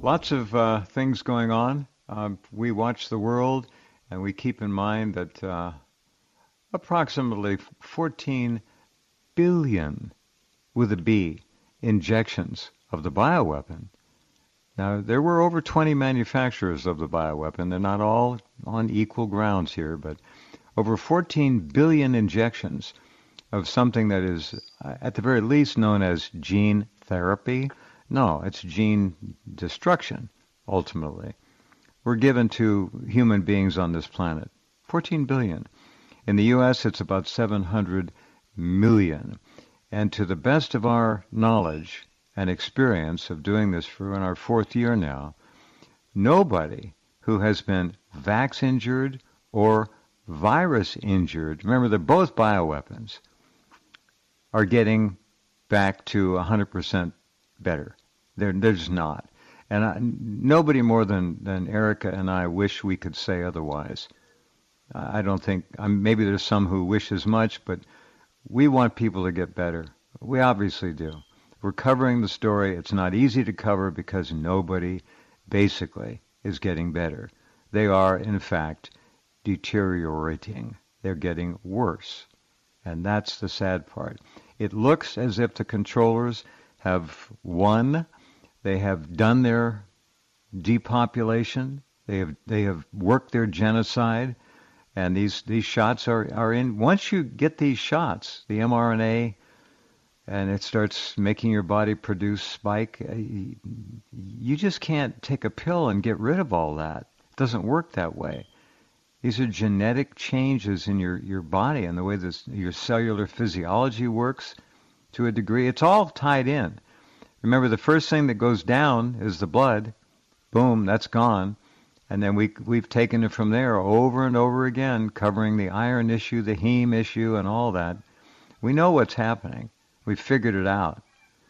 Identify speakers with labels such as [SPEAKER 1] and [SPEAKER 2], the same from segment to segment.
[SPEAKER 1] lots of things going on. We watch the world, and we keep in mind that approximately 14 billion, with a B, injections of the bioweapon. Now, there were over 20 manufacturers of the bioweapon. They're not all on equal grounds here, but over 14 billion injections of something that is, at the very least, known as gene therapy. No, it's gene destruction, ultimately. Were given to human beings on this planet. 14 billion. In the U.S., it's about 700 million. And to the best of our knowledge and experience of doing this for in our fourth year now, nobody who has been vax-injured or virus-injured, remember they're both bioweapons, are getting back to 100% better. They're just not. And nobody more than Erica and I wish we could say otherwise. I don't think, maybe there's some who wish as much, but we want people to get better. We obviously do. We're covering the story. It's not easy to cover because nobody basically is getting better. They are, in fact, deteriorating. They're getting worse. And that's the sad part. It looks as if the controllers have won. They have done their depopulation. They have worked their genocide. And these shots are in. Once you get these shots, the mRNA, and it starts making your body produce spike, you just can't take a pill and get rid of all that. It doesn't work that way. These are genetic changes in your body and the way your cellular physiology works to a degree. It's all tied in. Remember, the first thing that goes down is the blood. Boom, that's gone. And then we've taken it from there over and over again, covering the iron issue, the heme issue, and all that. We know what's happening. We've figured it out.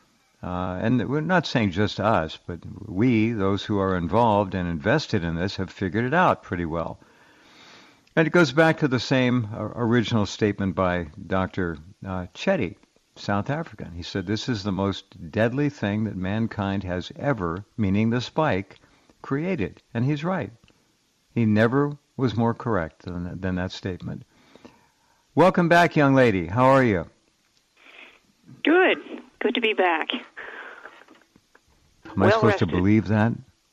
[SPEAKER 1] And we're not saying just us, but we, those who are involved and invested in this, have figured it out pretty well. And it goes back to the same original statement by Dr. Chetty, South African. He said, this is the most deadly thing that mankind has ever, meaning the spike, created. And he's right. He never was more correct than that statement. Welcome back, young lady. How are you?
[SPEAKER 2] Good. Good to be back.
[SPEAKER 1] Am I supposed to believe that?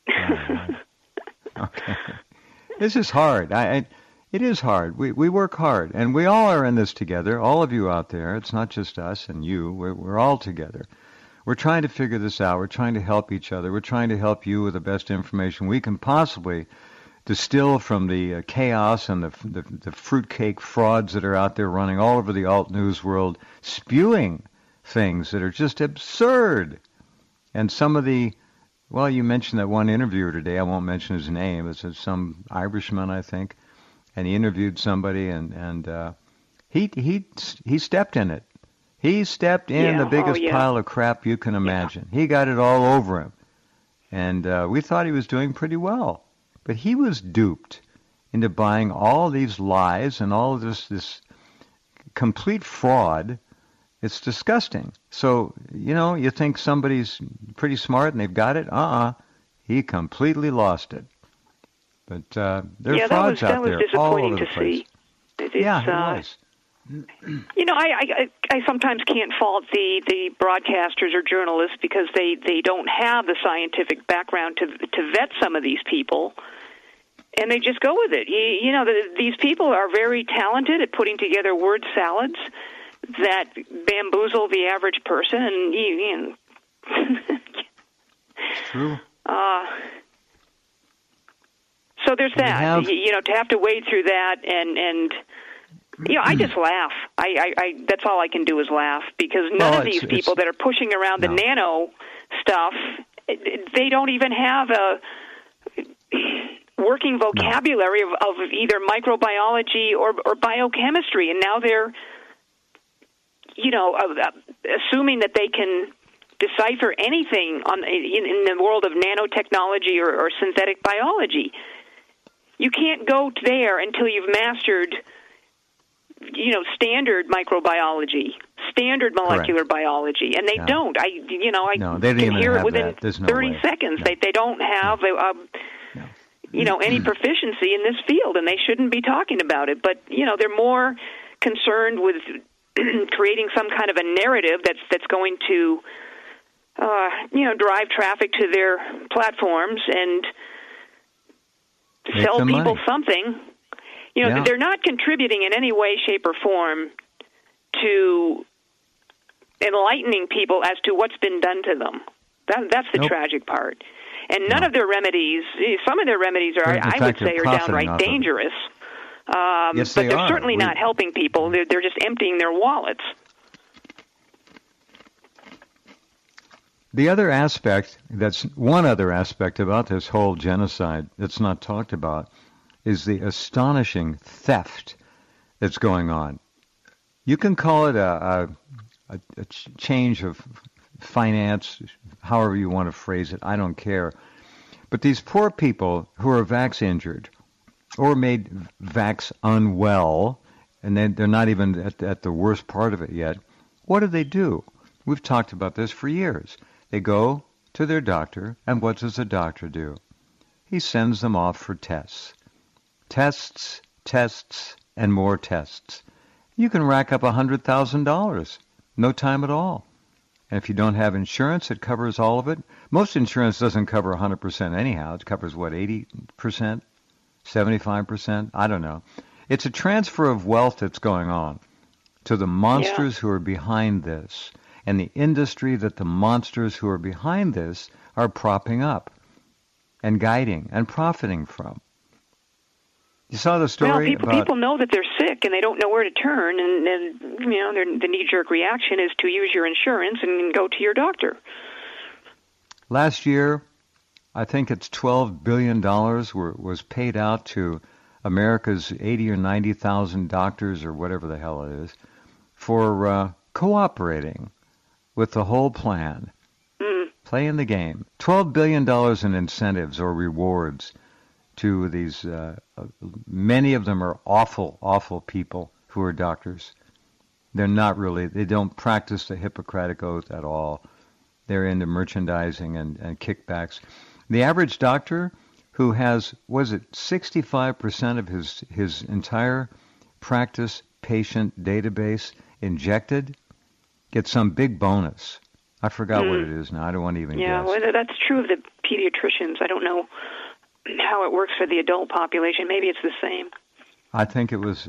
[SPEAKER 1] Okay. This is hard. It is hard. We work hard, and we all are in this together, all of you out there. It's not just us and you. We're all together. We're trying to figure this out. We're trying to help each other. We're trying to help you with the best information we can possibly distill from the chaos and the fruitcake frauds that are out there running all over the alt news world, spewing things that are just absurd. And some of well, you mentioned that one interviewer today. I won't mention his name. It's some Irishman, I think. And he interviewed somebody, and he stepped in it. He stepped in the biggest pile of crap you can imagine. Yeah. He got it all over him. And we thought he was doing pretty well. But he was duped into buying all these lies and all of this complete fraud. It's disgusting. So, you think somebody's pretty smart and they've got it? He completely lost it. But there are frauds out there all over the place.
[SPEAKER 2] It
[SPEAKER 1] was.
[SPEAKER 2] I sometimes can't fault the broadcasters or journalists because they don't have the scientific background to vet some of these people, and they just go with it. These people are very talented at putting together word salads that bamboozle the average person, and
[SPEAKER 1] It's true.
[SPEAKER 2] So there's that. To have to wade through that and I just laugh. I that's all I can do is laugh because none of these people that are pushing around the nano stuff, they don't even have a working vocabulary of either microbiology or biochemistry, and now they're assuming that they can decipher anything in the world of nanotechnology or synthetic biology. You can't go there until you've mastered, standard microbiology, standard molecular biology, and they don't. I
[SPEAKER 1] they
[SPEAKER 2] can hear it within
[SPEAKER 1] that. There's no
[SPEAKER 2] 30
[SPEAKER 1] way.
[SPEAKER 2] seconds. They don't have any proficiency in this field, and they shouldn't be talking about it. But they're more concerned with creating some kind of a narrative that's going to drive traffic to their platforms and sell people
[SPEAKER 1] money.
[SPEAKER 2] something. They're not contributing in any way, shape, or form to enlightening people as to what's been done to them. That's the tragic part. And none of their remedies, some of their remedies are, I would say, are downright dangerous.
[SPEAKER 1] Yes,
[SPEAKER 2] but they're certainly not helping people. They're just emptying their wallets.
[SPEAKER 1] The other aspect, that's one other aspect about this whole genocide that's not talked about, is the astonishing theft that's going on. You can call it a change of finance, however you want to phrase it, I don't care. But these poor people who are vax injured or made vax unwell, and they're not even at the worst part of it yet, what do? We've talked about this for years. They go to their doctor, and what does the doctor do? He sends them off for tests. Tests, and more tests. You can rack up $100,000. No time at all. And if you don't have insurance, it covers all of it. Most insurance doesn't cover 100% anyhow. It covers, 80%? 75%? I don't know. It's a transfer of wealth that's going on to the monsters who are behind this, and the industry that the monsters who are behind this are propping up and guiding and profiting from. You saw the story
[SPEAKER 2] about... people know that they're sick and they don't know where to turn, and the knee-jerk reaction is to use your insurance and go to your doctor.
[SPEAKER 1] Last year, I think it's $12 billion was paid out to America's 80 or 90,000 doctors or whatever the hell it is for cooperating with the whole plan, playing the game. $12 billion in incentives or rewards to these, many of them are awful, awful people who are doctors. They're not really, they don't practice the Hippocratic Oath at all. They're into merchandising and kickbacks. The average doctor who has, 65% of his entire practice patient database injected, gets some big bonus. I forgot what it is now. I don't want to even guess.
[SPEAKER 2] Yeah, well, that's true of the pediatricians. I don't know how it works for the adult population. Maybe it's the same.
[SPEAKER 1] I think it was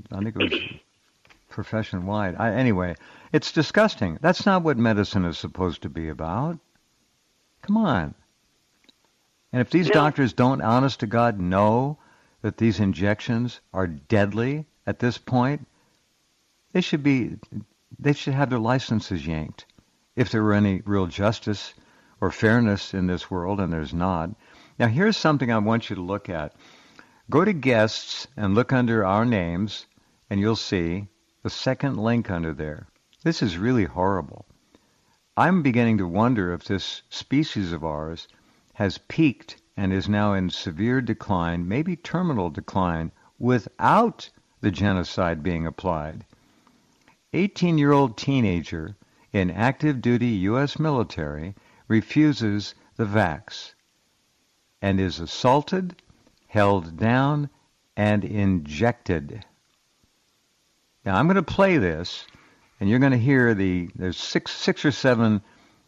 [SPEAKER 1] profession-wide. Anyway, it's disgusting. That's not what medicine is supposed to be about. Come on. And if these doctors don't, honest to God, know that these injections are deadly at this point, they should have their licenses yanked. If there were any real justice or fairness in this world, and there's not. Now, here's something I want you to look at. Go to guests and look under our names, and you'll see the second link under there. This is really horrible. I'm beginning to wonder if this species of ours has peaked and is now in severe decline, maybe terminal decline, without the genocide being applied. 18-year-old teenager in active duty U.S. military refuses the vax and is assaulted, held down, and injected. Now, I'm going to play this, and you're going to hear there's six or seven,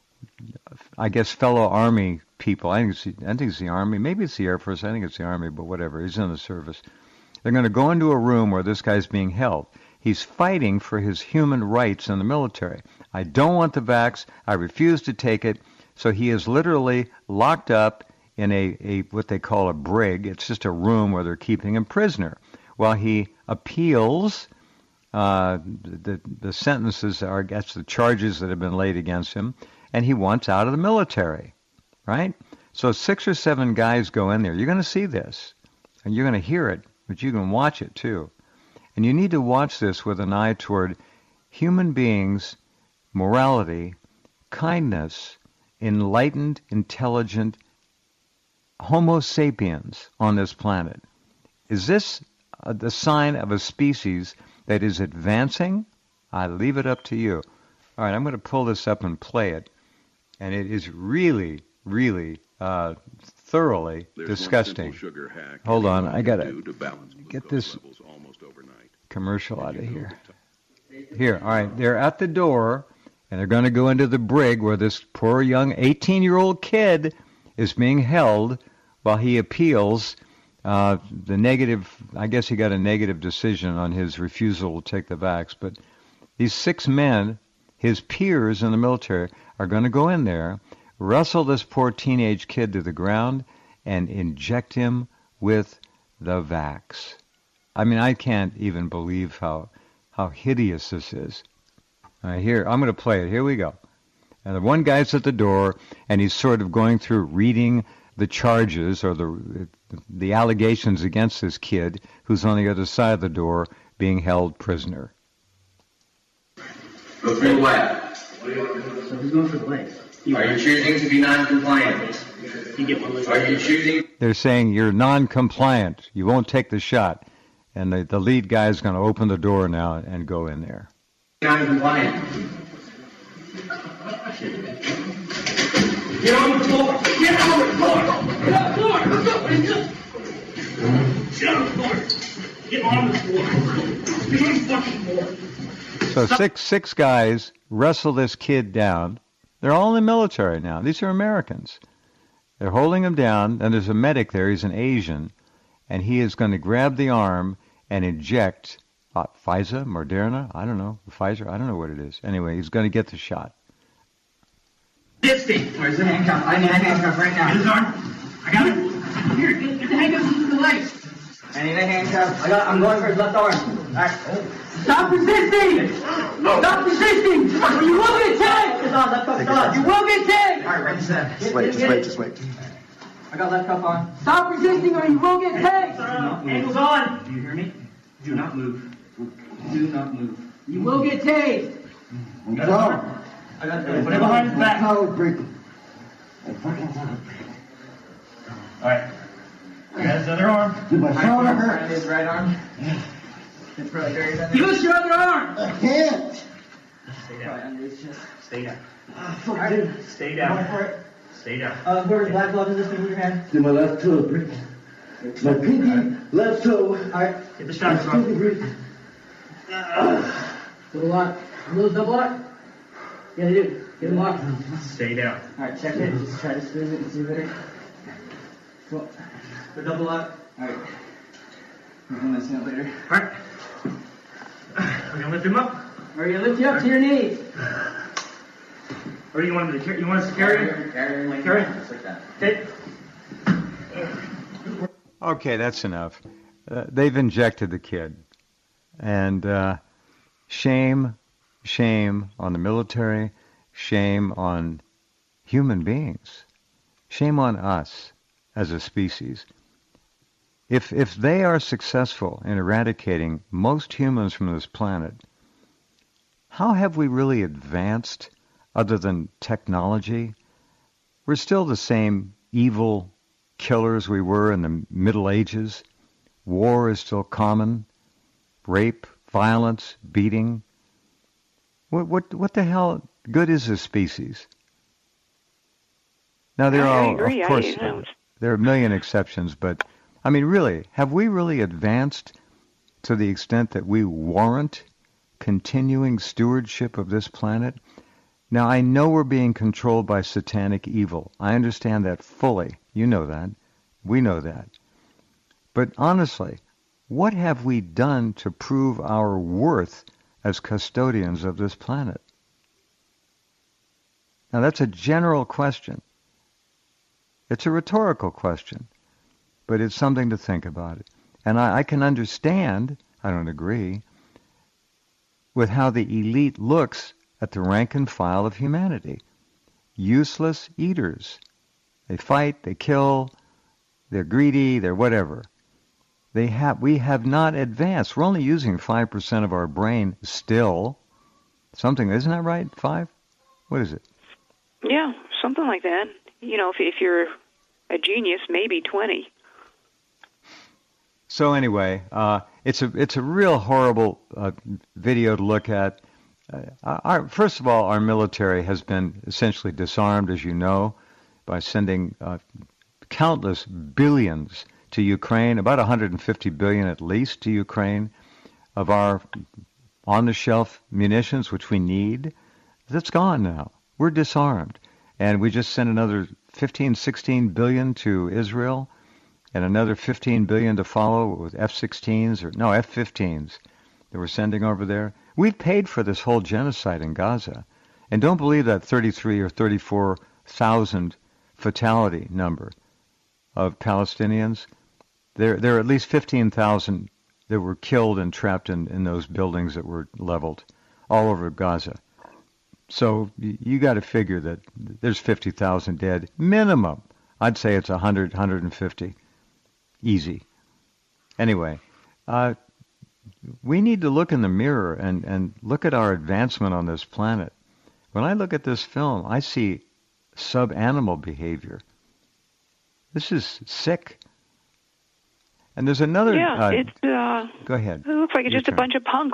[SPEAKER 1] I guess, fellow Army people. I think it's the Army. Maybe it's the Air Force. I think it's the Army, but whatever. He's in the service. They're going to go into a room where this guy's being held. He's fighting for his human rights in the military. I don't want the vax. I refuse to take it. So he is literally locked up in a what they call a brig. It's just a room where they're keeping him prisoner while he appeals the sentences are against the charges that have been laid against him, and he wants out of the military, right? So 6 or 7 guys go in there. You're going to see this, and you're going to hear it, but you can watch it too. And you need to watch this with an eye toward human beings, morality, kindness, enlightened, intelligent Homo sapiens on this planet. Is this the sign of a species that is advancing I leave it up to you. All right, I'm going to pull this up and play it. And it is really, really thoroughly disgusting. Hold on, I got to get this commercial out of here. Here, all right, they're at the door, and they're going to go into the brig where this poor young 18-year-old kid is being held while he appeals the negative. I guess he got a negative decision on his refusal to take the vax. But these 6 men, his peers in the military, are going to go in there, wrestle this poor teenage kid to the ground, and inject him with the vax. I mean, I can't even believe how hideous this is. All right, here, I'm going to play it. Here we go. And the one guy's at the door, and he's sort of going through reading the charges or the allegations against this kid who's on the other side of the door being held prisoner.
[SPEAKER 3] Go through the black.
[SPEAKER 4] So who's going for the legs?
[SPEAKER 3] Are you choosing to be non-compliant? Are you choosing?
[SPEAKER 1] They're saying you're non-compliant. You won't take the shot. And the lead guy is going to open the door now and go in there.
[SPEAKER 3] Non-compliant.
[SPEAKER 4] Get on the floor! Get on the floor! Get on the floor! Let's go! Get on the floor! Get on the floor! Get on the fucking floor!
[SPEAKER 1] So six guys wrestle this kid down. They're all in the military now. These are Americans. They're holding him down, and there's a medic there. He's an Asian, and he is going to grab the arm and inject Pfizer, Moderna, I don't know, Pfizer, I don't know what it is. Anyway, he's going to get the shot.
[SPEAKER 4] Dipstick! Where's the handcuff? I need a handcuff right now. Get his arm. I got it. Here, get the handcuff to the legs.
[SPEAKER 5] I need a handcuff. I'm going for his left arm. All right.
[SPEAKER 4] Stop resisting! Stop resisting! You will get tagged! You will get tagged!
[SPEAKER 5] All right, ready, set.
[SPEAKER 6] Just wait.
[SPEAKER 5] I got left cuff on.
[SPEAKER 4] Stop resisting or you will get tagged!
[SPEAKER 5] Ankles on! Do you hear me? Do not move. Do not move.
[SPEAKER 4] You will get tased!
[SPEAKER 5] I got
[SPEAKER 4] Put it behind his back.
[SPEAKER 5] Alright.
[SPEAKER 4] I got his other arm.
[SPEAKER 5] My shoulder hurts. His right arm. It's really dirty.
[SPEAKER 4] Use your other arm!
[SPEAKER 6] I can't.
[SPEAKER 5] Stay down. Stay down. Alright. Stay down. Stay down. Where's the black glove? Is this thing in your hand?
[SPEAKER 6] To my left toe, Brick. My pinky, left toe.
[SPEAKER 5] Alright. Get the shots
[SPEAKER 6] Pinky,
[SPEAKER 5] on.
[SPEAKER 6] Brick.
[SPEAKER 4] Double lock. A little double lock? Yeah, they do. Get him locked.
[SPEAKER 5] Stay down. Alright, check it. Just try to squeeze it and see better. Well, the double lock. Alright. We're gonna see it later.
[SPEAKER 4] Alright. We're gonna lift him up. We're gonna lift you up to your knees.
[SPEAKER 5] Or do you want him to carry? You want us to carry him? Carry him like that.
[SPEAKER 4] Okay.
[SPEAKER 1] Okay, that's enough. They've injected the kid. And shame on the military, shame on human beings, shame on us as a species. If they are successful in eradicating most humans from this planet, how have we really advanced other than technology? We're still the same evil killers we were in the Middle Ages. War is still common. Rape, violence, beating. What the hell good is this species? Now there are, of course, there are a million exceptions, but I mean, really, have we really advanced to the extent that we warrant continuing stewardship of this planet? Now, I know we're being controlled by satanic evil. I understand that fully. You know that. We know that. But honestly, what have we done to prove our worth as custodians of this planet? Now, that's a general question. It's a rhetorical question, but it's something to think about. And I can understand, I don't agree, with how the elite looks at the rank and file of humanity. Useless eaters. They fight, they kill, they're greedy, they're whatever. We have not advanced. We're only using 5% of our brain still. Something, isn't that right? 5? What is it?
[SPEAKER 2] Yeah, something like that. You know, if you're a genius, maybe 20.
[SPEAKER 1] So anyway, it's a real horrible video to look at. First of all, our military has been essentially disarmed, as you know, by sending countless billions to Ukraine, about 150 billion at least to Ukraine, of our on-the-shelf munitions, which we need. That's gone now. We're disarmed. And we just sent another 15, 16 billion to Israel, and another 15 billion to follow with F-16s, F-15s that we're sending over there. We've paid for this whole genocide in Gaza. And don't believe that 33 or 34,000 fatality number of Palestinians. There are at least 15,000 that were killed and trapped in those buildings that were leveled all over Gaza. So you got to figure that there's 50,000 dead minimum. I'd say it's 100, 150. Easy. Anyway, we need to look in the mirror and look at our advancement on this planet. When I look at this film, I see sub-animal behavior. This is sick. And there's another...
[SPEAKER 2] Yeah,
[SPEAKER 1] go ahead.
[SPEAKER 2] It looks like it's just a bunch of punks.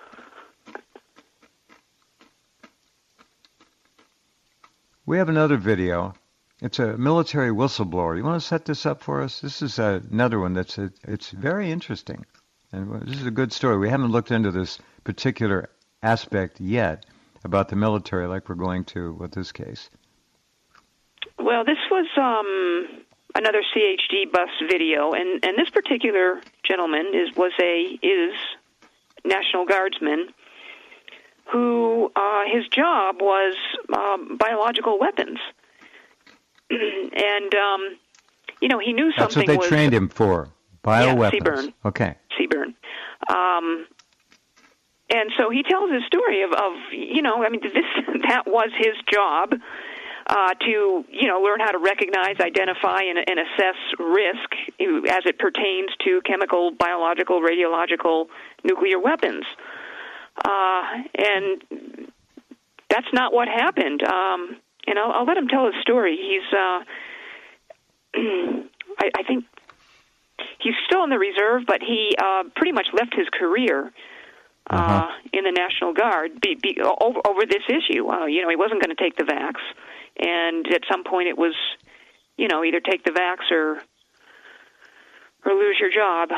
[SPEAKER 1] We have another video. It's a military whistleblower. You want to set this up for us? This is another one it's very interesting. And this is a good story. We haven't looked into this particular aspect yet about the military like we're going to with this case.
[SPEAKER 2] Well, this was another CHD bus video, and this particular gentleman is National Guardsman who his job was biological weapons. And, he knew something was...
[SPEAKER 1] That's what they trained him for, bioweapons.
[SPEAKER 2] Yeah, CBRN.
[SPEAKER 1] Okay.
[SPEAKER 2] CBRN. And so he tells his story of that was his job, to, learn how to recognize, identify, and assess risk as it pertains to chemical, biological, radiological, nuclear weapons. And that's not what happened. I'll let him tell his story. He's, I think he's still in the reserve, but he pretty much left his career in the National Guard over this issue. He wasn't going to take the vax, and at some point it was, either take the vax or lose your job.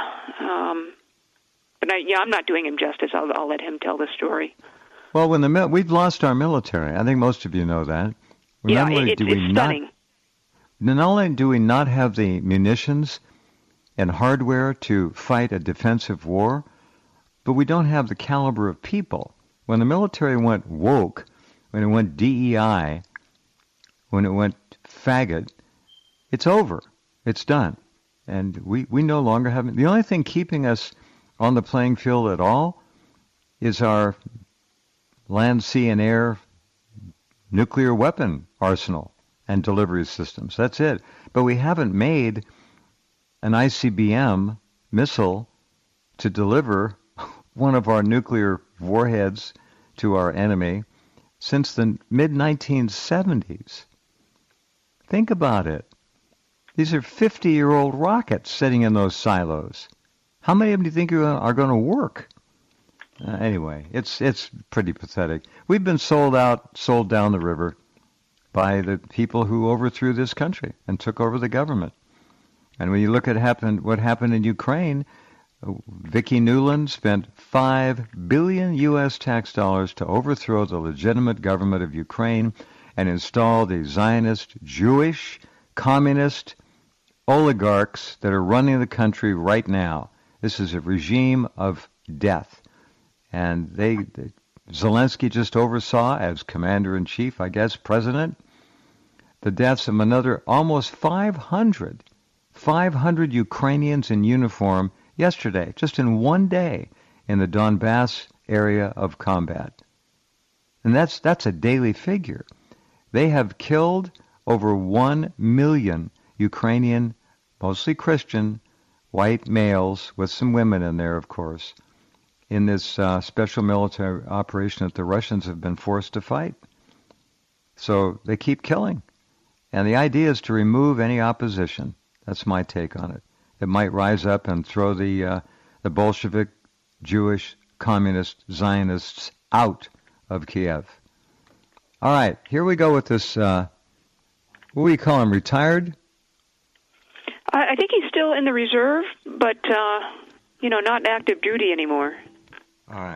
[SPEAKER 2] But I'm not doing him justice. I'll let him tell the story.
[SPEAKER 1] Well, we've lost our military. I think most of you know that.
[SPEAKER 2] It's stunning.
[SPEAKER 1] Not only do we not have the munitions and hardware to fight a defensive war, but we don't have the caliber of people. When the military went woke, when it went DEI, when it went faggot, it's over. It's done. And we no longer have... The only thing keeping us on the playing field at all is our land, sea, and air nuclear weapon arsenal and delivery systems. That's it. But we haven't made an ICBM missile to deliver one of our nuclear warheads to our enemy since the mid-1970s. Think about it. These are 50-year-old rockets sitting in those silos. How many of them do you think are going to work? Anyway, it's pretty pathetic. We've been sold down the river by the people who overthrew this country and took over the government. And when you look at what happened in Ukraine, Vicki Nuland spent $5 billion U.S. tax dollars to overthrow the legitimate government of Ukraine and install the Zionist, Jewish, communist oligarchs that are running the country right now. This is a regime of death. And Zelensky just oversaw, as commander-in-chief, I guess, president, the deaths of another almost 500 Ukrainians in uniform yesterday, just in one day, in the Donbass area of combat. And that's a daily figure. They have killed over 1 million Ukrainian, mostly Christian, white males, with some women in there, of course, in this special military operation that the Russians have been forced to fight. So they keep killing. And the idea is to remove any opposition. That's my take on it. It might rise up and throw the Bolshevik, Jewish, communist, Zionists out of Kiev. All right, here we go with this, what do you call him, retired?
[SPEAKER 2] I think he's still in the reserve, but, not active duty anymore.
[SPEAKER 1] All right.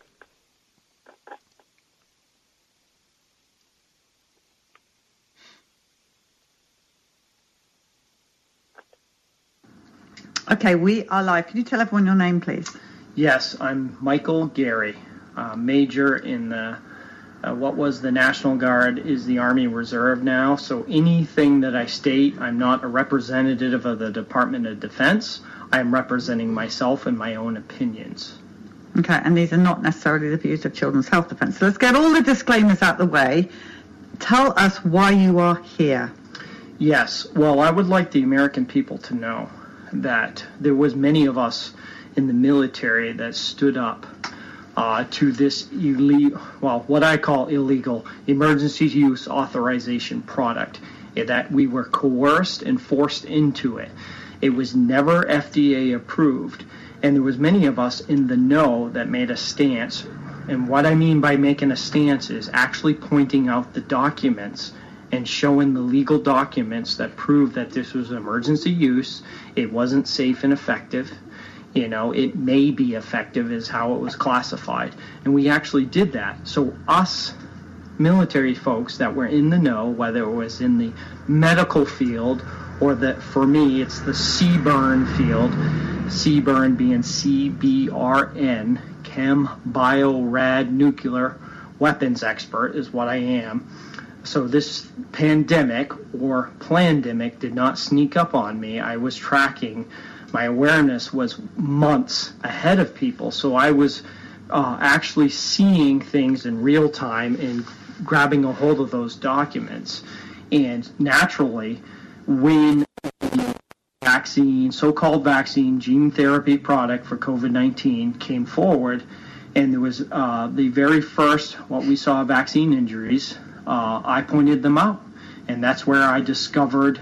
[SPEAKER 7] Okay, we are live. Can you tell everyone your name, please?
[SPEAKER 8] Yes, I'm Michael Gary, major in the what was the National Guard is the Army Reserve now. So anything that I state, I'm not a representative of the Department of Defense. I am representing myself and my own opinions.
[SPEAKER 7] Okay, and these are not necessarily the views of Children's Health Defence. So let's get all the disclaimers out the way. Tell us why you are here.
[SPEAKER 8] Yes, well, I would like the American people to know that there was many of us in the military that stood up to this illegal, what I call illegal, emergency use authorization product, that we were coerced and forced into it. It was never FDA approved, and there was many of us in the know that made a stance. And what I mean by making a stance is actually pointing out the documents and showing the legal documents that prove that this was emergency use, it wasn't safe and effective. It may be effective is how it was classified. And we actually did that. So us military folks that were in the know, whether it was in the medical field or for me, it's the CBRN field, CBRN being CBRN, Chem, Bio, Rad, Nuclear Weapons Expert is what I am. So this pandemic or plandemic did not sneak up on me. I was tracking. My awareness was months ahead of people. So I was actually seeing things in real time and grabbing a hold of those documents. And naturally, when the vaccine, so-called vaccine, gene therapy product for COVID-19 came forward, and there was the very first, what we saw, vaccine injuries, I pointed them out. And that's where I discovered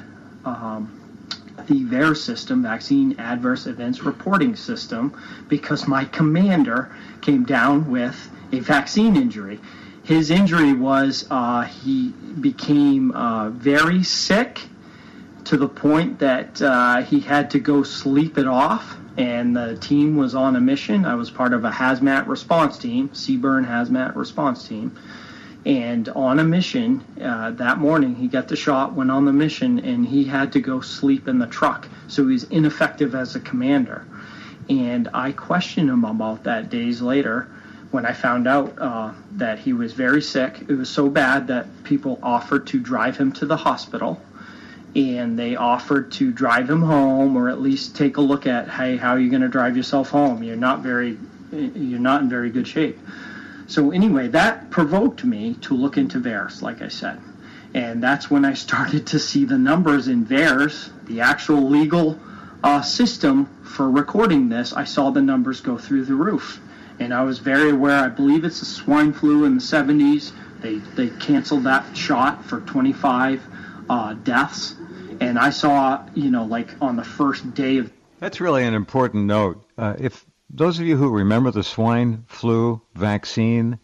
[SPEAKER 8] the VAERS system, Vaccine Adverse Events Reporting System, because my commander came down with a vaccine injury. His injury was he became very sick to the point that he had to go sleep it off, and the team was on a mission. I was part of a hazmat response team, CBRN hazmat response team. And on a mission, that morning, he got the shot, went on the mission, and he had to go sleep in the truck. So he was ineffective as a commander. And I questioned him about that days later when I found out that he was very sick. It was so bad that people offered to drive him to the hospital, and they offered to drive him home, or at least take a look at, hey, how are you going to drive yourself home? You're not in very good shape. So anyway, that provoked me to look into VAERS, like I said. And that's when I started to see the numbers in VAERS, the actual legal system for recording this. I saw the numbers go through the roof. And I was very aware, I believe it's the swine flu in the 70s. They canceled that shot for 25 deaths. And I saw, like on the first day of...
[SPEAKER 1] That's really an important note. If those of you who remember the swine flu vaccine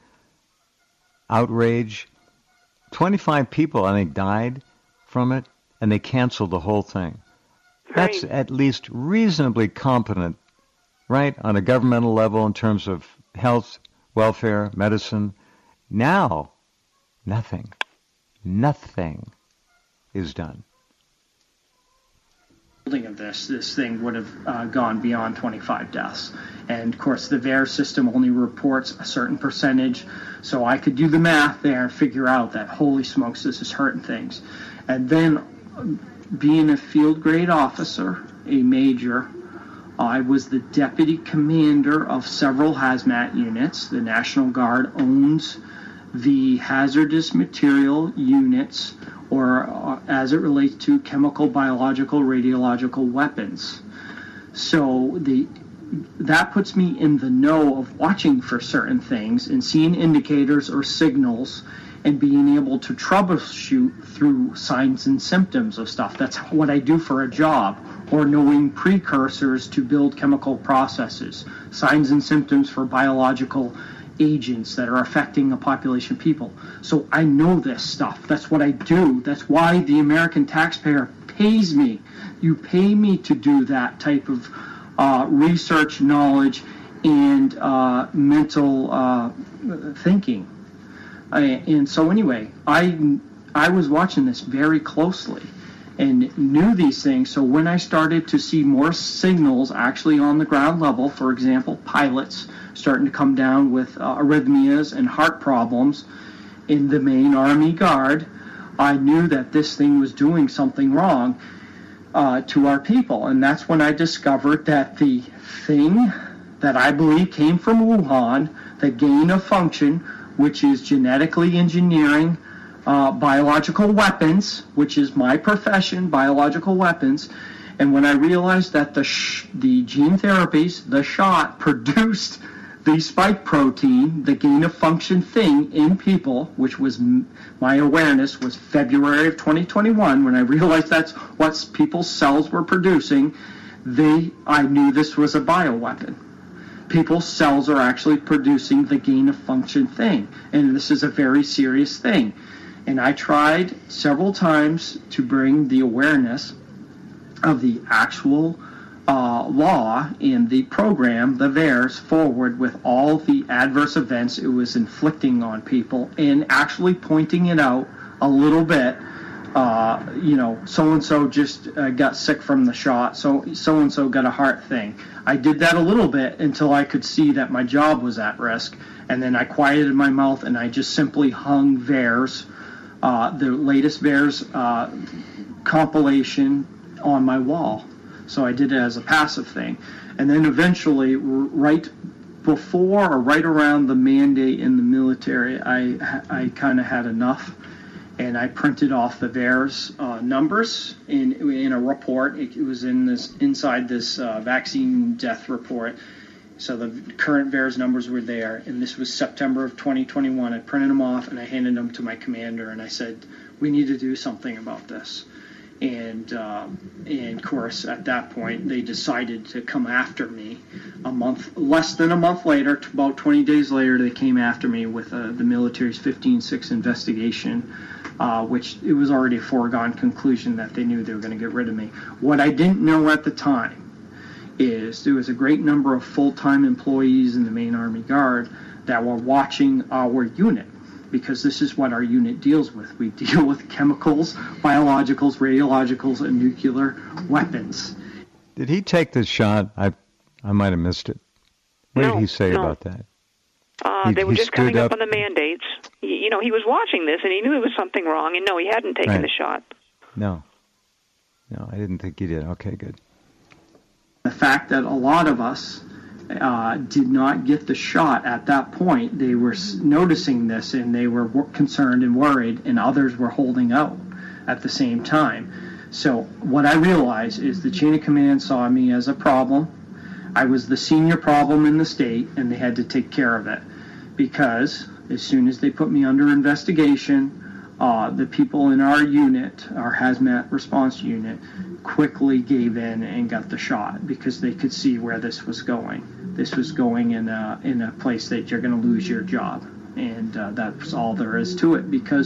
[SPEAKER 1] outrage, 25 people, I think, died from it, and they canceled the whole thing. Right. That's at least reasonably competent, right, on a governmental level in terms of health, welfare, medicine. Now, nothing is done.
[SPEAKER 8] Of this thing would have gone beyond 25 deaths. And of course the VAERS system only reports a certain percentage, so I could do the math there and figure out that holy smokes, this is hurting things. And then being a field grade officer, a major, I was the deputy commander of several hazmat units. The National Guard owns the hazardous material units, or as it relates to chemical, biological, radiological weapons. So that puts me in the know of watching for certain things and seeing indicators or signals and being able to troubleshoot through signs and symptoms of stuff. That's what I do for a job, or knowing precursors to build chemical processes, signs and symptoms for biological agents that are affecting a population of people. So I know this stuff. That's what I do. That's why the American taxpayer pays me. You pay me to do that type of research, knowledge, and mental thinking. And so anyway, I was watching this very closely and knew these things. So when I started to see more signals actually on the ground level, for example, pilots starting to come down with arrhythmias and heart problems in the Maine Army Guard, I knew that this thing was doing something wrong to our people. And that's when I discovered that the thing that I believe came from Wuhan, the gain of function, which is genetically engineering biological weapons, which is my profession, biological weapons. And when I realized that the gene therapies, the shot, produced the spike protein, the gain of function thing in people, which was my awareness was February of 2021, when I realized that's what people's cells were producing, I knew this was a bioweapon. People's cells are actually producing the gain of function thing, and this is a very serious thing. And I tried several times to bring the awareness of the actual law in the program, the VAERS, forward with all the adverse events it was inflicting on people, and actually pointing it out a little bit. So-and-so just got sick from the shot, so-and-so got a heart thing. I did that a little bit until I could see that my job was at risk, and then I quieted my mouth and I just simply hung VAERS, the latest VAERS compilation on my wall. So I did it as a passive thing. And then eventually, right before or right around the mandate in the military, I kind of had enough. And I printed off the VAERS numbers in a report. It was inside this vaccine death report. So the current VAERS numbers were there, and this was September of 2021. I printed them off, and I handed them to my commander, and I said, we need to do something about this. And of course, at that point, they decided to come after me. Less than a month later, about 20 days later, they came after me with the military's 15-6 investigation, which it was already a foregone conclusion that they knew they were going to get rid of me. What I didn't know at the time is there was a great number of full-time employees in the Maine Army Guard that were watching our unit, because this is what our unit deals with. We deal with chemicals, biologicals, radiologicals, and nuclear weapons.
[SPEAKER 1] Did he take this shot? I might have missed it. What did he say about that?
[SPEAKER 2] They were just coming up on the mandates. He was watching this, and he knew there was something wrong, and no, he hadn't taken the shot.
[SPEAKER 1] No, I didn't think he did. Okay, good.
[SPEAKER 8] The fact that a lot of us did not get the shot at that point, they were noticing this, and they were concerned and worried, and others were holding out at the same time. So what I realized is the chain of command saw me as a problem. I was the senior problem in the state, and they had to take care of it, because as soon as they put me under investigation, the people in our unit, our hazmat response unit, quickly gave in and got the shot, because they could see where this was going. This was going in a place that you're going to lose your job. And that's all there is to it, because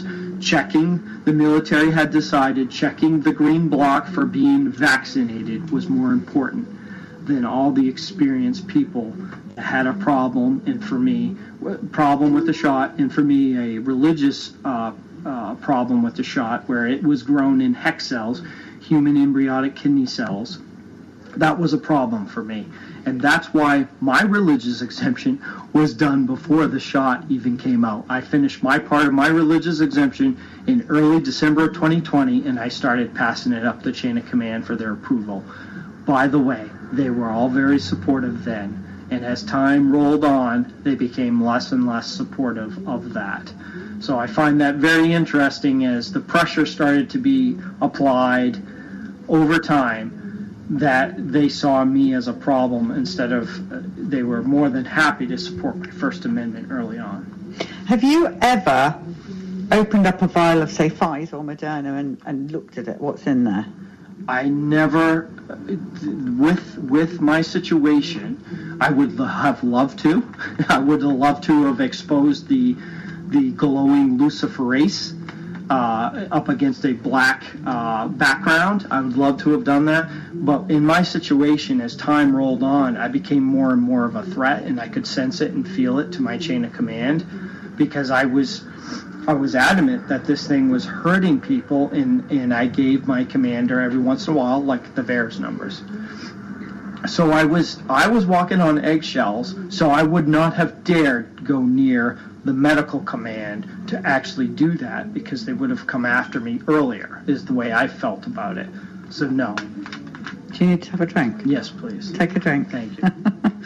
[SPEAKER 8] the military had decided checking the green block for being vaccinated was more important than all the experienced people that had a problem, and for me, problem with the shot, and for me, a religious problem with the shot, where it was grown in HEK cells, human embryonic kidney cells. That was a problem for me. And that's why my religious exemption was done before the shot even came out. I finished my part of my religious exemption in early December of 2020, and I started passing it up the chain of command for their approval. By the way, they were all very supportive then. And as time rolled on, they became less and less supportive of that. So I find that very interesting, as the pressure started to be applied over time, that they saw me as a problem instead of they were more than happy to support my First Amendment early on.
[SPEAKER 7] Have you ever opened up a vial of, say, Pfizer or Moderna and looked at it? What's in there?
[SPEAKER 8] I never, with my situation, I would have loved to. I would have loved to have exposed the glowing luciferase up against a black background. I would love to have done that. But in my situation, as time rolled on, I became more and more of a threat, and I could sense it and feel it to my chain of command, because I was adamant that this thing was hurting people, and I gave my commander every once in a while, like, the VAERS numbers. So I was walking on eggshells, so I would not have dared go near the medical command to actually do that, because they would have come after me earlier, is the way I felt about it. So no.
[SPEAKER 7] Do you need to have a drink?
[SPEAKER 8] Yes, please.
[SPEAKER 7] Take a drink.
[SPEAKER 8] Thank you.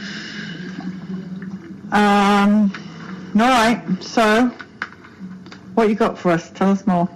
[SPEAKER 7] All right, so what you got for us? Tell us more.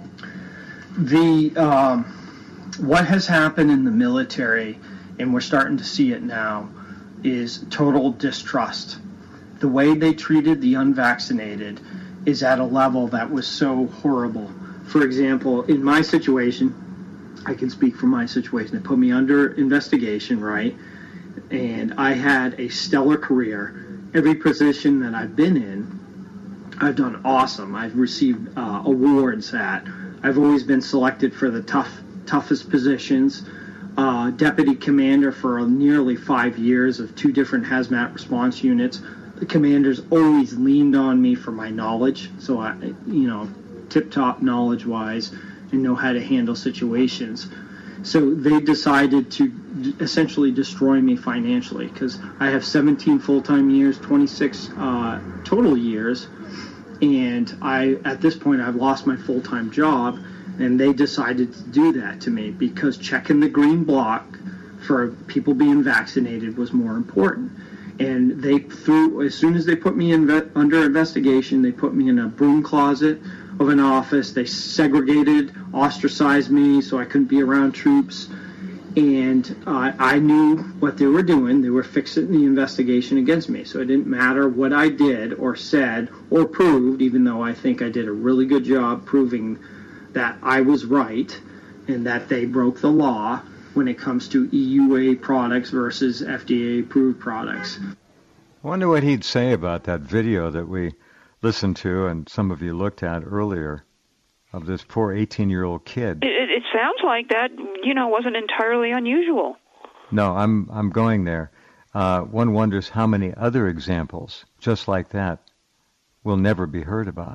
[SPEAKER 8] What has happened in the military, and we're starting to see it now, is total distrust. The way they treated the unvaccinated is at a level that was so horrible. For example, in my situation, I can speak for my situation. They put me under investigation, right? And I had a stellar career. Every position that I've been in, I've done awesome. I've received awards at. I've always been selected for the toughest positions. Deputy commander for nearly 5 years of 2 different hazmat response units. The commanders always leaned on me for my knowledge, so I, tip-top knowledge-wise, and know how to handle situations. So they decided to essentially destroy me financially, because I have 17 full-time years, 26 total years, and at this point I've lost my full-time job, and they decided to do that to me because checking the green block for people being vaccinated was more important. And they as soon as they put me under investigation, they put me in a broom closet of an office. They segregated, ostracized me so I couldn't be around troops. And I knew what they were doing. They were fixing the investigation against me. So it didn't matter what I did or said or proved, even though I think I did a really good job proving that I was right and that they broke the law when it comes to EUA products versus FDA-approved products.
[SPEAKER 1] I wonder what he'd say about that video that we listened to and some of you looked at earlier of this poor 18-year-old kid.
[SPEAKER 2] It sounds like that, wasn't entirely unusual.
[SPEAKER 1] No, I'm going there. One wonders how many other examples just like that will never be heard about.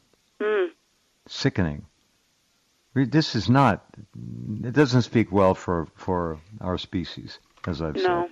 [SPEAKER 1] Sickening. This is not, it doesn't speak well for our species, as I've said.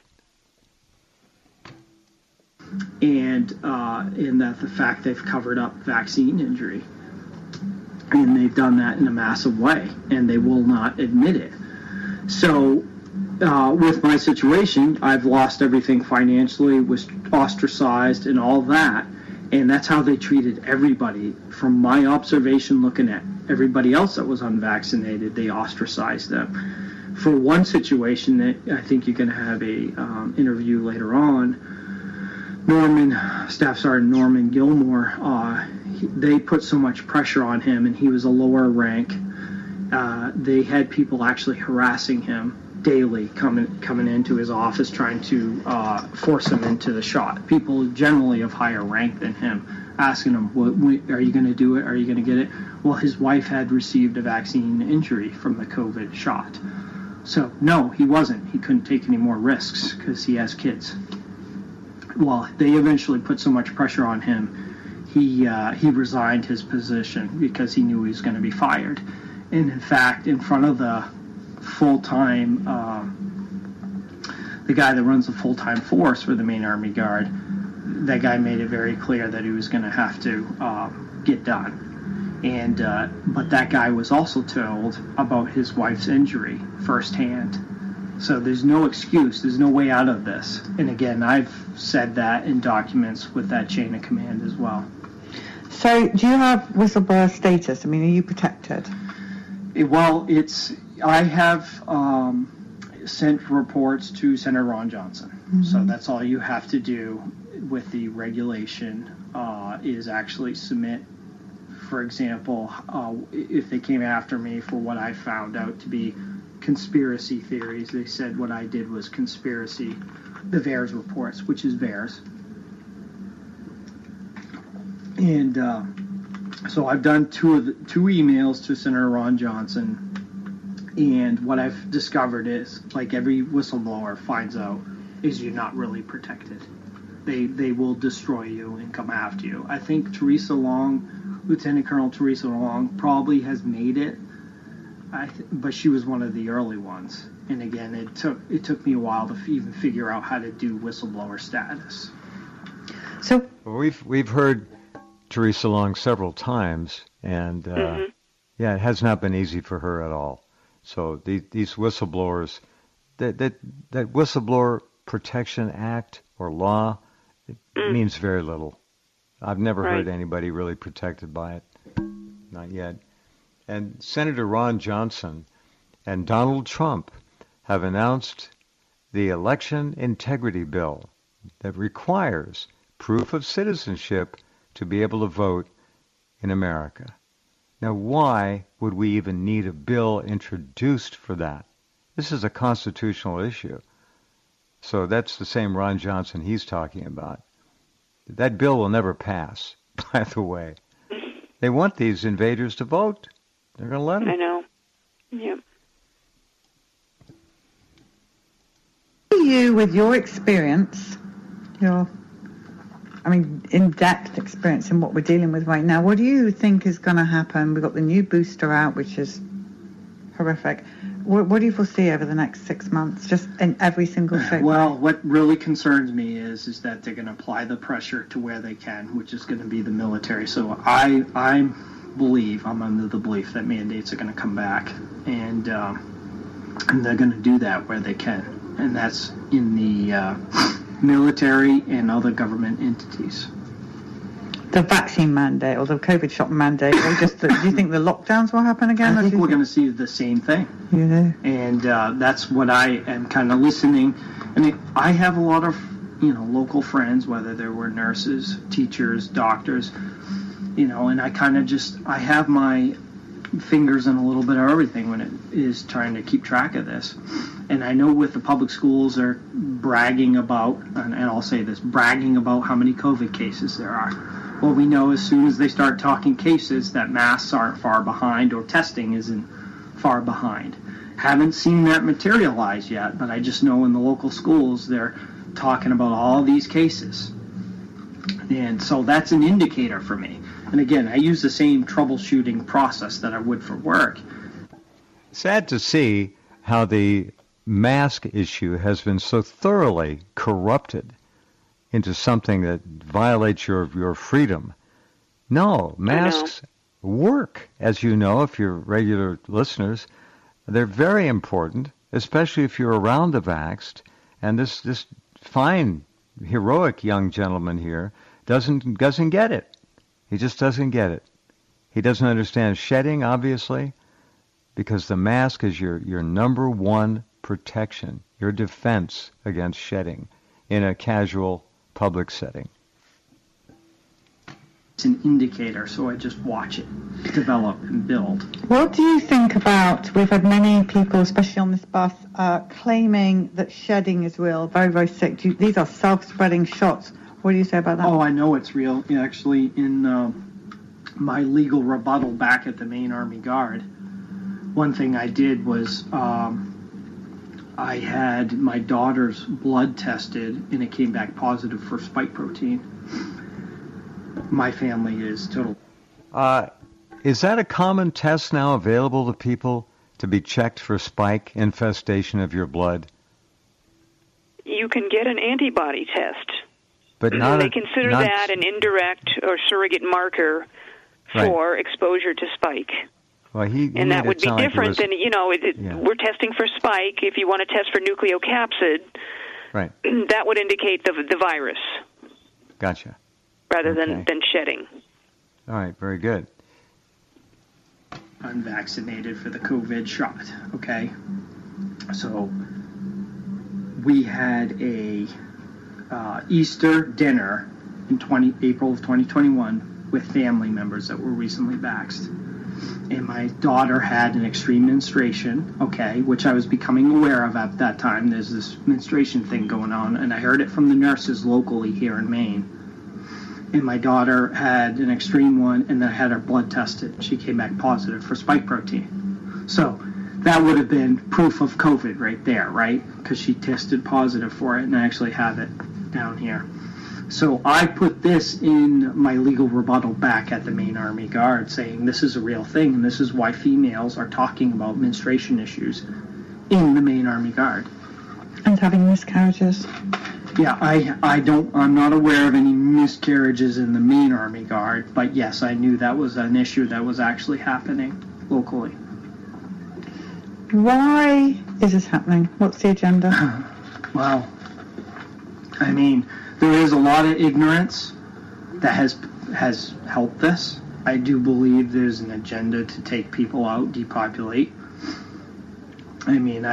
[SPEAKER 8] And in that the fact they've covered up vaccine injury. And they've done that in a massive way, and they will not admit it. So with my situation, I've lost everything financially, was ostracized and all that. And that's how they treated everybody. From my observation, looking at everybody else that was unvaccinated, they ostracized them. For one situation that I think you're going to have a interview later on, Staff Sergeant Norman Gilmore, they put so much pressure on him, and he was a lower rank. They had people actually harassing him daily, coming into his office, trying to force him into the shot. People generally of higher rank than him, asking him, are you going to do it? Are you going to get it? Well, his wife had received a vaccine injury from the COVID shot. So, no, he wasn't. He couldn't take any more risks because he has kids. Well, they eventually put so much pressure on him, he resigned his position because he knew he was going to be fired. And, in fact, in front of the full-time, the guy that runs the full-time force for the Maine Army Guard, that guy made it very clear that he was going to have to get done. And but that guy was also told about his wife's injury firsthand. So there's no excuse. There's no way out of this. And again, I've said that in documents with that chain of command as well.
[SPEAKER 7] So do you have whistleblower status? I mean, are you protected?
[SPEAKER 8] Well, I have sent reports to Senator Ron Johnson. Mm-hmm. So that's all you have to do with the regulation is actually submit, for example, if they came after me for what I found out to be conspiracy theories, they said what I did was conspiracy. the VAERS reports, which is VAERS. And so I've done two emails to Senator Ron Johnson, and what I've discovered is, like every whistleblower finds out, is you're not really protected. They will destroy you and come after you. I think Teresa Long, Lieutenant Colonel Teresa Long, probably has made it, but she was one of the early ones. And again, it took me a while to even figure out how to do whistleblower status.
[SPEAKER 7] So
[SPEAKER 1] we've heard Teresa Long several times, and yeah, it has not been easy for her at all. So these whistleblowers, that Whistleblower Protection Act or law, it means very little. I've never heard anybody really protected by it, not yet. And Senator Ron Johnson and Donald Trump have announced the election integrity bill that requires proof of citizenship to be able to vote in America. Now, why would we even need a bill introduced for that? This is a constitutional issue. So that's the same Ron Johnson he's talking about. That bill will never pass, by the way. They want these invaders to vote. They're going to let them.
[SPEAKER 2] I know. Yep.
[SPEAKER 7] You, with your experience, in-depth experience in what we're dealing with right now, what do you think is going to happen? We've got the new booster out, which is horrific. What do you foresee over the next 6 months, just in every single shape?
[SPEAKER 8] Well, what really concerns me is that they're going to apply the pressure to where they can, which is going to be the military. So I'm under the belief that mandates are going to come back, and they're going to do that where they can, and that's in the military and other government entities.
[SPEAKER 7] The vaccine mandate or the COVID shot mandate, or just do you think the lockdowns will happen again?
[SPEAKER 8] I think we're going to see the same thing.
[SPEAKER 7] Yeah.
[SPEAKER 8] And that's what I am kind of listening. I have a lot of, local friends, whether they were nurses, teachers, doctors, and I kind of I have my fingers in a little bit of everything when it is trying to keep track of this. And I know with the public schools are bragging about, and I'll say this, bragging about how many COVID cases there are. Well, we know as soon as they start talking cases that masks aren't far behind or testing isn't far behind. Haven't seen that materialize yet, but I just know in the local schools they're talking about all these cases. And so that's an indicator for me. And again, I use the same troubleshooting process that I would for work.
[SPEAKER 1] Sad to see how the mask issue has been so thoroughly corrupted into something that violates your freedom. No, masks work, as you know, if you're regular listeners. They're very important, especially if you're around the vaxxed. And this fine, heroic young gentleman here doesn't get it. He just doesn't get it. He doesn't understand shedding, obviously, because the mask is your number one protection, your defense against shedding in a casual public setting.
[SPEAKER 8] It's an indicator, so I just watch it develop and build.
[SPEAKER 7] What do you think about, we've had many people, especially on this bus, claiming that shedding is real, very, very sick. These are self-spreading shots. What do you say about that?
[SPEAKER 8] Oh, I know it's real. Actually, in my legal rebuttal back at the Maine Army Guard, one thing I did was I had my daughter's blood tested, and it came back positive for spike protein. My family is total.
[SPEAKER 1] Is that a common test now available to people to be checked for spike infestation of your blood?
[SPEAKER 2] You can get an antibody test.
[SPEAKER 1] But not
[SPEAKER 2] they consider that an indirect or surrogate marker for exposure to spike.
[SPEAKER 1] Well,
[SPEAKER 2] and that would be different than, we're testing for spike. If you want to test for nucleocapsid, that would indicate the virus.
[SPEAKER 1] Gotcha.
[SPEAKER 2] Rather than shedding.
[SPEAKER 1] All right, very good.
[SPEAKER 8] I'm vaccinated for the COVID shot, okay? So we had a Easter dinner in April of 2021 with family members that were recently vaxxed. and my daughter had an extreme menstruation, okay, which I was becoming aware of at that time. There's this menstruation thing going on, and I heard it from the nurses locally here in Maine. And my daughter had an extreme one, and then I had her blood tested. She came back positive for spike protein. So that would have been proof of COVID right there, right? Because she tested positive for it, and I actually have it down here. So I put this in my legal rebuttal back at the Maine Army Guard, saying this is a real thing, and this is why females are talking about menstruation issues in the Maine Army Guard.
[SPEAKER 7] And having miscarriages.
[SPEAKER 8] Yeah, I'm not aware of any miscarriages in the Maine Army Guard, but yes, I knew that was an issue that was actually happening locally.
[SPEAKER 7] Why is this happening? What's the agenda?
[SPEAKER 8] Well, I mean, there is a lot of ignorance that has helped this. I do believe there's an agenda to take people out, depopulate. I mean,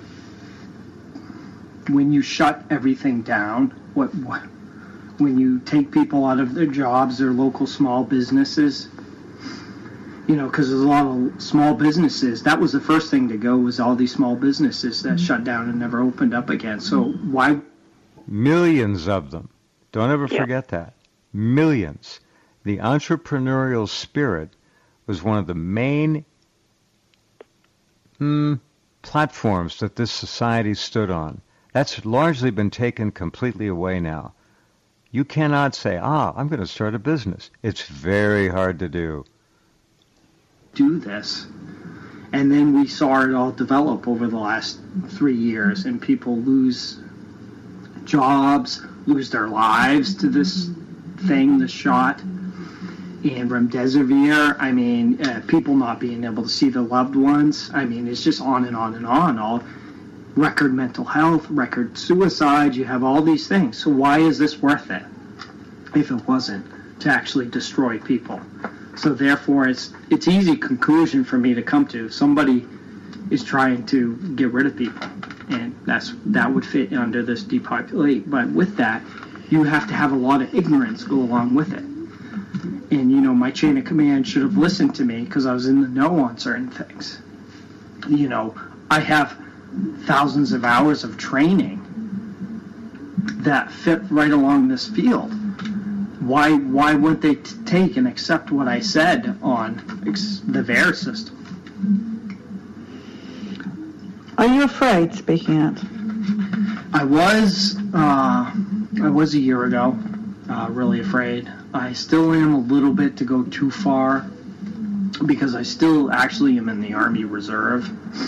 [SPEAKER 8] when you shut everything down, when you take people out of their jobs, their local small businesses, you know, because there's a lot of small businesses. That was the first thing to go, was all these small businesses that shut down and never opened up again. So why?
[SPEAKER 1] Millions of them. Don't ever forget that. Millions. The entrepreneurial spirit was one of the main platforms that this society stood on. That's largely been taken completely away now. You cannot say, I'm going to start a business. It's very hard to do.
[SPEAKER 8] Do this. And then we saw it all develop over the last 3 years, and people lose jobs, lose their lives to this thing, this shot. And remdesivir, I mean, people not being able to see their loved ones. I mean, it's just on and on and on. All record mental health, record suicide, you have all these things. So why is this worth it if it wasn't to actually destroy people? So therefore, it's easy conclusion for me to come to. Somebody is trying to get rid of people, and that would fit under this depopulate. But with that, you have to have a lot of ignorance go along with it. And, you know, my chain of command should have listened to me because I was in the know on certain things. You know, I have thousands of hours of training that fit right along this field. Why wouldn't they take and accept what I said on the VAERS system?
[SPEAKER 7] Are you afraid speaking out?
[SPEAKER 8] I was a year ago, really afraid. I still am a little bit to go too far because I still actually am in the Army Reserve.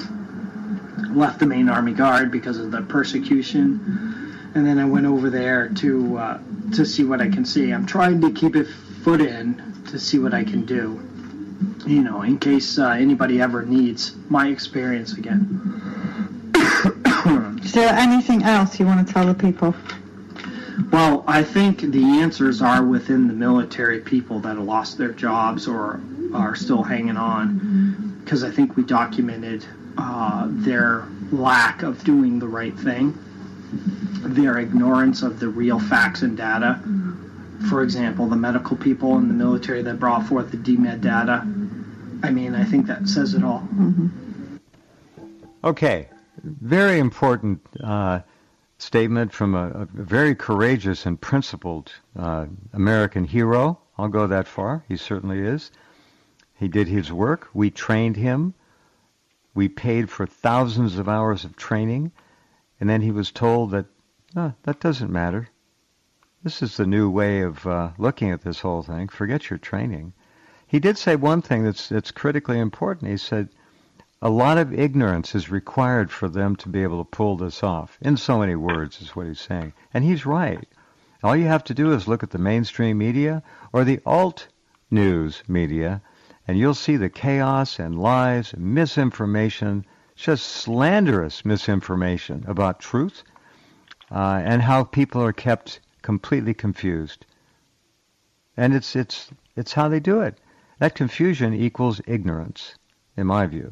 [SPEAKER 8] Left the Maine Army Guard because of the persecution, and then I went over there to see what I can see. I'm trying to keep a foot in to see what I can do, you know, in case anybody ever needs my experience again.
[SPEAKER 7] Is there anything else you want to tell the people?
[SPEAKER 8] Well, I think the answers are within the military people that have lost their jobs or are still hanging on, because I think we documented their lack of doing the right thing, their ignorance of the real facts and data. For example, the medical people in the military that brought forth the DMED data. I mean, I think that says it all.
[SPEAKER 7] Mm-hmm.
[SPEAKER 1] Okay, very important statement from a very courageous and principled American hero. I'll go that far. He certainly is. He did his work. We trained him. We paid for thousands of hours of training. And then he was told that, that doesn't matter. This is the new way of looking at this whole thing. Forget your training. He did say one thing that's critically important. He said, a lot of ignorance is required for them to be able to pull this off. In so many words is what he's saying. And he's right. All you have to do is look at the mainstream media or the alt news media, and you'll see the chaos and lies and misinformation, just slanderous misinformation about truth, and how people are kept completely confused. And it's how they do it. That confusion equals ignorance, in my view.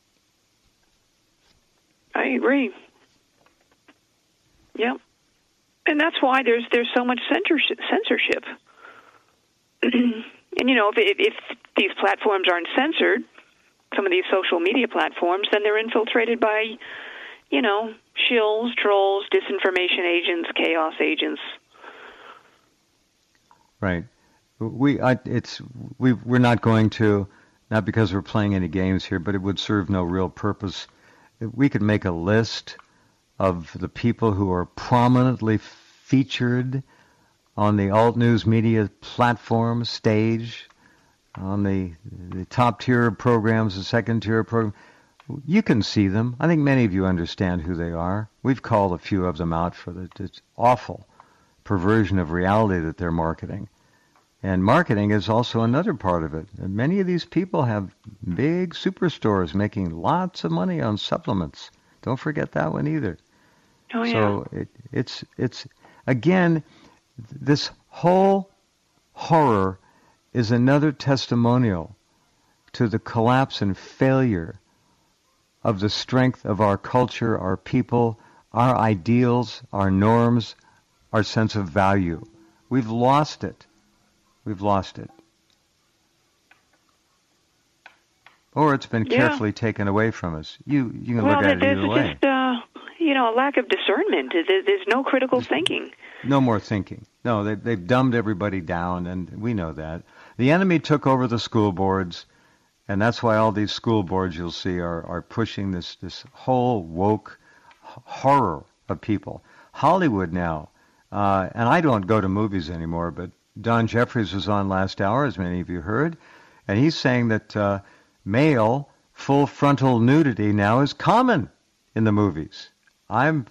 [SPEAKER 2] I agree. Yeah, and that's why there's so much censorship. And you know, if these platforms aren't censored, some of these social media platforms, then they're infiltrated by, shills, trolls, disinformation agents, chaos agents.
[SPEAKER 1] Right. We're not going to, not because we're playing any games here, but it would serve no real purpose. We could make a list of the people who are prominently featured on the alt news media platform stage, on the top tier programs, the second tier program. You can see them. I think many of you understand who they are. We've called a few of them out for this awful perversion of reality that they're marketing. And marketing is also another part of it. And many of these people have big superstores making lots of money on supplements. Don't forget that one either.
[SPEAKER 2] Oh, yeah.
[SPEAKER 1] So it's again, this whole horror is another testimonial to the collapse and failure of the strength of our culture, our people, our ideals, our norms, our sense of value. We've lost it. We've lost it. Or it's been carefully taken away from us. You can look at it either way.
[SPEAKER 2] Just, a lack of discernment. There's no critical thinking.
[SPEAKER 1] No more thinking. No, they've dumbed everybody down, and we know that. The enemy took over the school boards, and that's why all these school boards you'll see are pushing this whole woke horror of people. Hollywood now, and I don't go to movies anymore, but Don Jeffries was on last hour, as many of you heard, and he's saying that male full frontal nudity now is common in the movies. I'm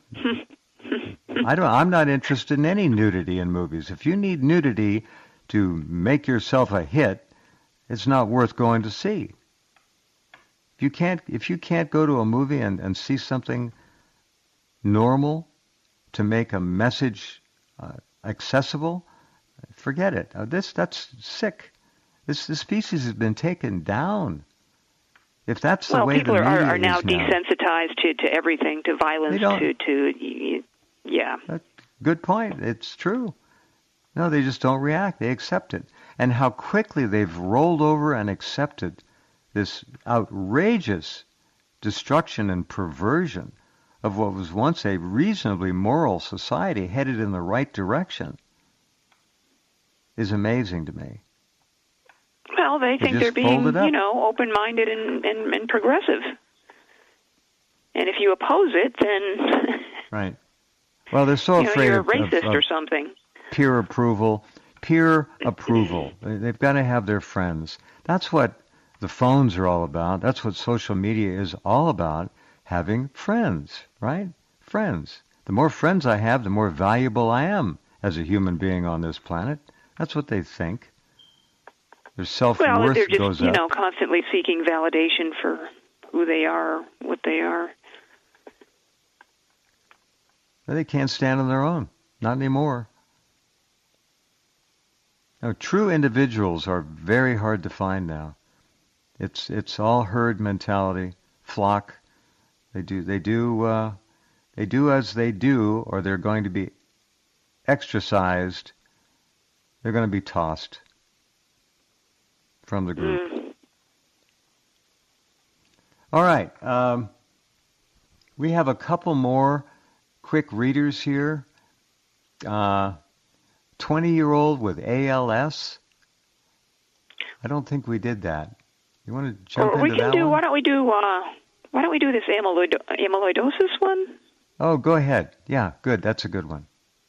[SPEAKER 1] not interested in any nudity in movies. If you need nudity to make yourself a hit, it's not worth going to see. If you can't go to a movie and see something normal to make a message accessible, forget it. That's sick. This species has been taken down. If that's the way
[SPEAKER 2] people
[SPEAKER 1] the media
[SPEAKER 2] are now
[SPEAKER 1] is now,
[SPEAKER 2] desensitized to everything, to violence, yeah.
[SPEAKER 1] Good point. It's true. No, they just don't react. They accept it. And how quickly they've rolled over and accepted this outrageous destruction and perversion of what was once a reasonably moral society headed in the right direction is amazing to me.
[SPEAKER 2] Well, they think they're being, open-minded and progressive. And if you oppose it, then...
[SPEAKER 1] Right. Well, they're so afraid
[SPEAKER 2] you're a
[SPEAKER 1] of
[SPEAKER 2] racist or something.
[SPEAKER 1] Peer approval. They've got to have their friends. That's what the phones are all about. That's what social media is all about, having friends, right? Friends. The more friends I have, the more valuable I am as a human being on this planet. That's what they think. Their self-worth
[SPEAKER 2] they're just,
[SPEAKER 1] goes up.
[SPEAKER 2] Constantly seeking validation for who they are, what they are.
[SPEAKER 1] They can't stand on their own. Not anymore. Now, true individuals are very hard to find now. It's all herd mentality, flock. They do as they do, or they're going to be extracized. They're going to be tossed from the group. All right. We have a couple more quick readers here. 20-year-old with ALS. I don't think we did that. You want to jump into that one?
[SPEAKER 2] Why don't we do this amyloidosis one?
[SPEAKER 1] Oh, go ahead. Yeah, good. That's a good one.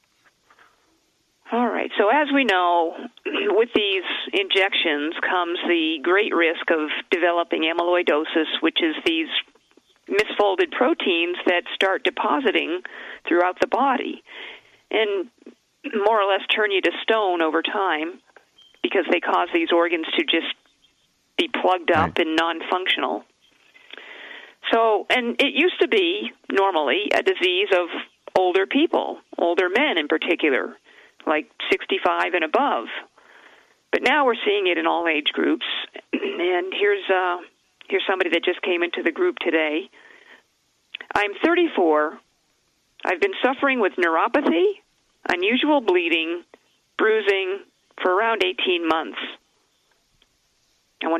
[SPEAKER 2] All right. So as we know, with these injections comes the great risk of developing amyloidosis, which is these misfolded proteins that start depositing throughout the body and more or less turn you to stone over time because they cause these organs to just be plugged up and non-functional. So, and it used to be normally a disease of older people, older men in particular, like 65 and above. But now we're seeing it in all age groups. And here's somebody that just came into the group today. I'm 34. I've been suffering with neuropathy, unusual bleeding, bruising for around 18 months. I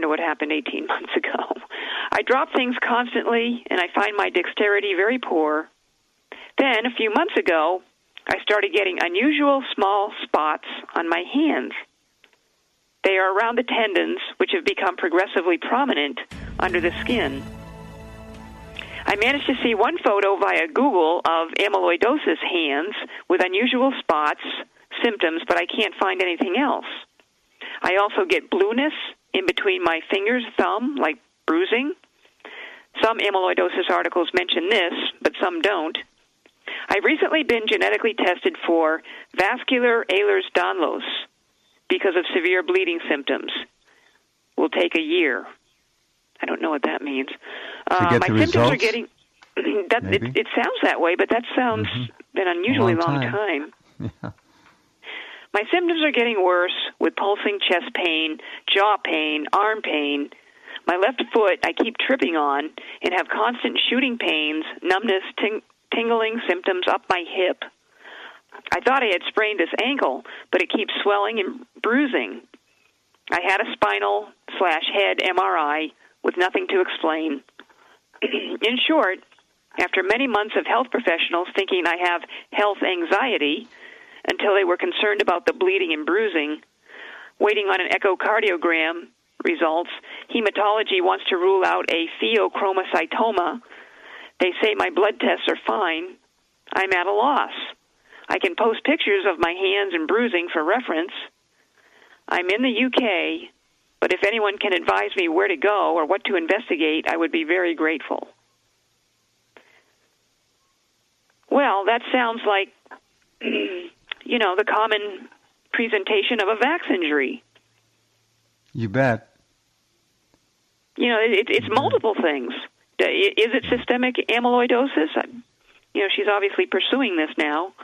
[SPEAKER 2] wonder what happened 18 months ago. I drop things constantly, and I find my dexterity very poor. Then, a few months ago, I started getting unusual small spots on my hands. They are around the tendons, which have become progressively prominent under the skin. I managed to see one photo via Google of amyloidosis hands with unusual spots, symptoms, but I can't find anything else. I also get blueness in between my fingers, thumb, like bruising. Some amyloidosis articles mention this, but some don't. I've recently been genetically tested for vascular Ehlers-Danlos because of severe bleeding symptoms. Will take a year. I don't know what that means.
[SPEAKER 1] To get
[SPEAKER 2] my
[SPEAKER 1] the
[SPEAKER 2] symptoms
[SPEAKER 1] results,
[SPEAKER 2] are getting. It sounds that way, but that sounds an unusually long time.
[SPEAKER 1] Yeah.
[SPEAKER 2] My symptoms are getting worse with pulsing chest pain, jaw pain, arm pain. My left foot I keep tripping on and have constant shooting pains, numbness, tingling symptoms up my hip. I thought I had sprained this ankle, but it keeps swelling and bruising. I had a spinal/head MRI with nothing to explain. In short, after many months of health professionals thinking I have health anxiety until they were concerned about the bleeding and bruising, waiting on an echocardiogram results, hematology wants to rule out a pheochromocytoma. They say my blood tests are fine. I'm at a loss. I can post pictures of my hands and bruising for reference. I'm in the UK, but if anyone can advise me where to go or what to investigate, I would be very grateful. Well, that sounds like, the common presentation of a VAX injury.
[SPEAKER 1] You bet.
[SPEAKER 2] It's multiple things. Is it systemic amyloidosis? She's obviously pursuing this now.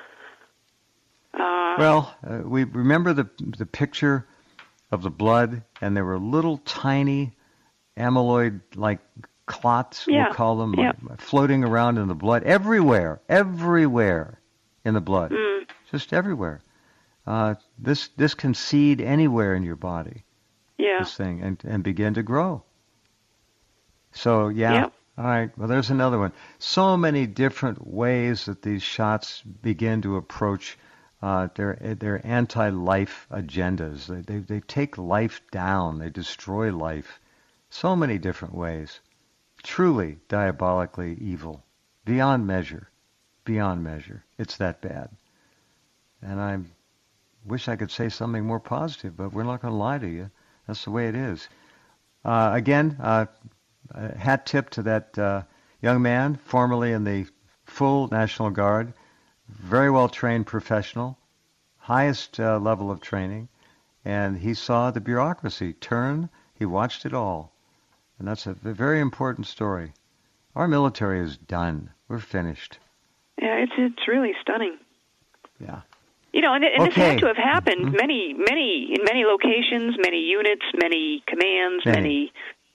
[SPEAKER 1] We remember the picture of the blood, and there were little tiny amyloid-like clots, we'll call them, floating around in the blood everywhere in the blood, just everywhere. This can seed anywhere in your body, this thing, and begin to grow. So, all right, well, there's another one. So many different ways that these shots begin to approach their anti-life agendas. They take life down. They destroy life. So many different ways. Truly diabolically evil. Beyond measure. Beyond measure. It's that bad. And I wish I could say something more positive, but we're not going to lie to you. That's the way it is. Again, hat tip to that young man, formerly in the full National Guard, very well-trained professional, highest level of training, and he saw the bureaucracy turn. He watched it all, and that's a very important story. Our military is done. We're finished.
[SPEAKER 2] Yeah, it's really stunning.
[SPEAKER 1] Yeah.
[SPEAKER 2] And this had to have happened in many locations, many units, many commands, many.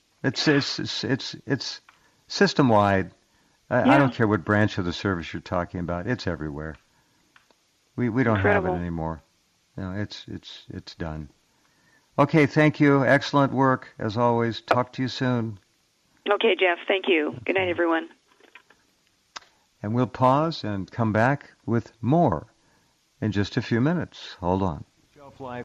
[SPEAKER 1] It's system-wide. I don't care what branch of the service you're talking about. It's everywhere. We don't have it anymore. It's done. Okay, thank you. Excellent work as always. Talk to you soon.
[SPEAKER 2] Okay, Jeff. Thank you. Good night, everyone.
[SPEAKER 1] And we'll pause and come back with more in just a few minutes. Hold on. Shelf life.